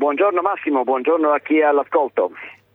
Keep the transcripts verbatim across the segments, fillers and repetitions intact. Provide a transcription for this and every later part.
Buongiorno Massimo, buongiorno a chi è all'ascolto.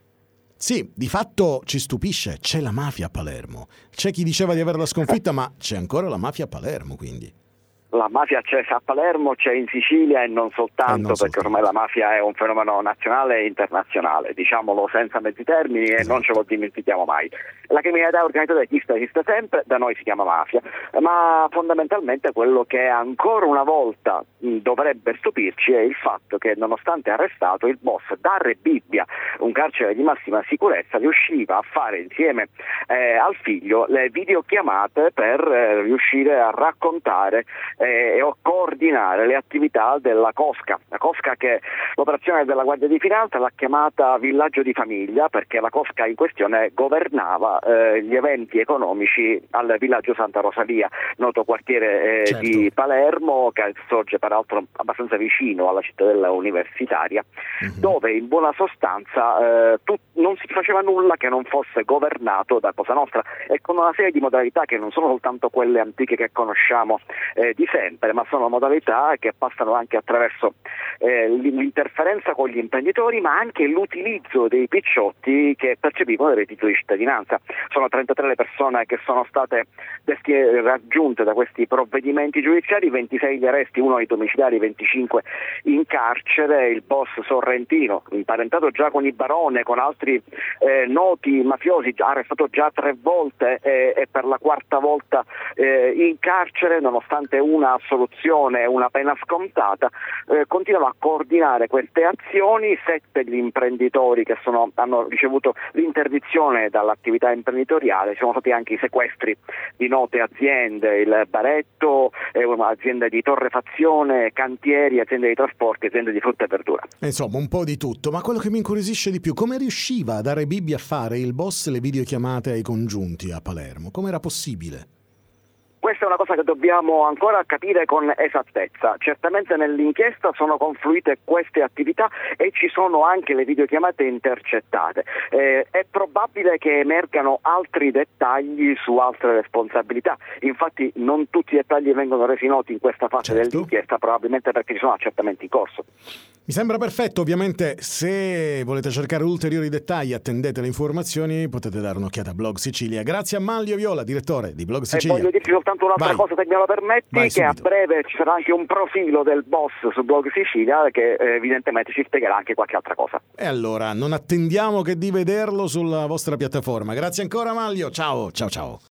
Sì, di fatto ci stupisce, c'è la mafia a Palermo. C'è chi diceva di averla sconfitta, ma c'è ancora la mafia a Palermo, quindi. La mafia c'è a Palermo, c'è in Sicilia e non soltanto, e non perché soltanto. ormai la mafia è un fenomeno nazionale e internazionale, diciamolo senza mezzi termini, esatto. E non ce lo dimentichiamo mai. La criminalità organizzata esiste, esiste sempre, da noi si chiama mafia, ma fondamentalmente quello che ancora una volta mh, dovrebbe stupirci è il fatto che, nonostante arrestato, il boss Darre Bibbia, un carcere di massima sicurezza, riusciva a fare insieme eh, al figlio le videochiamate per eh, riuscire a raccontare e coordinare le attività della Cosca. La Cosca, che l'operazione della Guardia di Finanza l'ha chiamata villaggio di famiglia, perché la Cosca in questione governava eh, gli eventi economici al villaggio Santa Rosalia, noto quartiere eh, certo. di Palermo, che sorge peraltro abbastanza vicino alla cittadella universitaria, uh-huh. dove in buona sostanza eh, tu, non si faceva nulla che non fosse governato da Cosa Nostra, e con una serie di modalità che non sono soltanto quelle antiche che conosciamo eh, di sempre, ma sono modalità che passano anche attraverso eh, l'interferenza con gli imprenditori, ma anche l'utilizzo dei picciotti che percepivano il reddito di cittadinanza. Sono trentatré le persone che sono state desti- raggiunte da questi provvedimenti giudiziari, ventisei gli arresti, uno ai domiciliari, venticinque in carcere. Il boss sorrentino, imparentato già con i Barone, con altri eh, noti mafiosi, già arrestato già tre volte eh, e per la quarta volta eh, in carcere, nonostante una assoluzione e una pena scontata, eh, continuano a coordinare queste azioni. Sette gli imprenditori che sono, hanno ricevuto l'interdizione dall'attività imprenditoriale, ci sono stati anche i sequestri di note aziende, il Baretto, eh, aziende di torrefazione, cantieri, aziende di trasporti, aziende di frutta e verdura. Insomma, un po' di tutto, ma quello che mi incuriosisce di più, come riusciva a dare Bibbia a fare il boss le videochiamate ai congiunti a Palermo? Come era possibile? Questa è una cosa che dobbiamo ancora capire con esattezza. Certamente nell'inchiesta sono confluite queste attività e ci sono anche le videochiamate intercettate. Eh, è probabile che emergano altri dettagli su altre responsabilità. Infatti non tutti i dettagli vengono resi noti in questa fase certo. dell'inchiesta, probabilmente perché ci sono accertamenti in corso. Mi sembra perfetto, ovviamente se volete cercare ulteriori dettagli, attendete le informazioni, potete dare un'occhiata a Blog Sicilia. Grazie a Manlio Viola, direttore di Blog Sicilia. E voglio dirti soltanto un'altra Vai. cosa, se me lo permetti, Vai, che subito. a breve ci sarà anche un profilo del boss su Blog Sicilia che eh, evidentemente ci spiegherà anche qualche altra cosa. E allora non attendiamo che di vederlo sulla vostra piattaforma. Grazie ancora Manlio, ciao ciao ciao.